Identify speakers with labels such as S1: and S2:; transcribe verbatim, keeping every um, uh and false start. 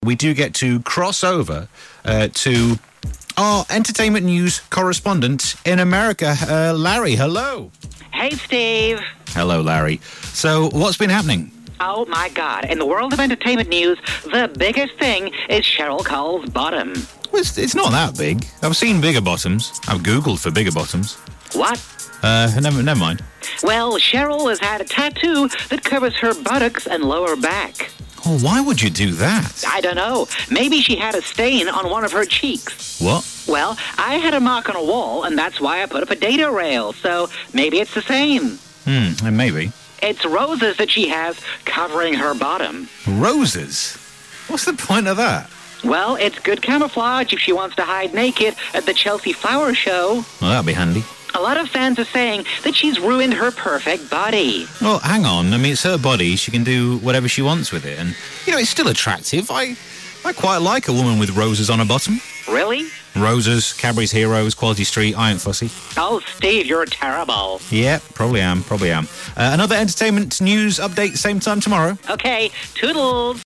S1: We do get to cross over uh, to our entertainment news correspondent in America, uh, Larry. Hello.
S2: Hey, Steve.
S1: Hello, Larry. So, what's been happening?
S2: Oh, my God. In the world of entertainment news, the biggest thing is Cheryl Cole's bottom.
S1: Well, it's, it's not that big. I've seen bigger bottoms. I've Googled for bigger bottoms.
S2: What?
S1: Uh, never, never mind.
S2: Well, Cheryl has had a tattoo that covers her buttocks and lower back.
S1: Oh, why would you do that?
S2: I don't know. Maybe she had a stain on one of her cheeks.
S1: What?
S2: Well, I had a mark on a wall, and that's why I put up a data rail, so maybe it's the same.
S1: Hmm, maybe.
S2: It's roses that she has covering her bottom.
S1: Roses? What's the point of that?
S2: Well, it's good camouflage if she wants to hide naked at the Chelsea Flower Show.
S1: Well, that'd be handy.
S2: A lot of fans are saying that she's ruined her perfect body.
S1: Well, hang on. I mean, it's her body. She can do whatever she wants with it. And, you know, it's still attractive. I I quite like a woman with roses on her bottom.
S2: Really?
S1: Roses, Cadbury's Heroes, Quality Street. I ain't fussy.
S2: Oh, Steve, you're terrible.
S1: Yeah, probably am. Probably am. Uh, another entertainment news update same time tomorrow.
S2: Okay, toodles.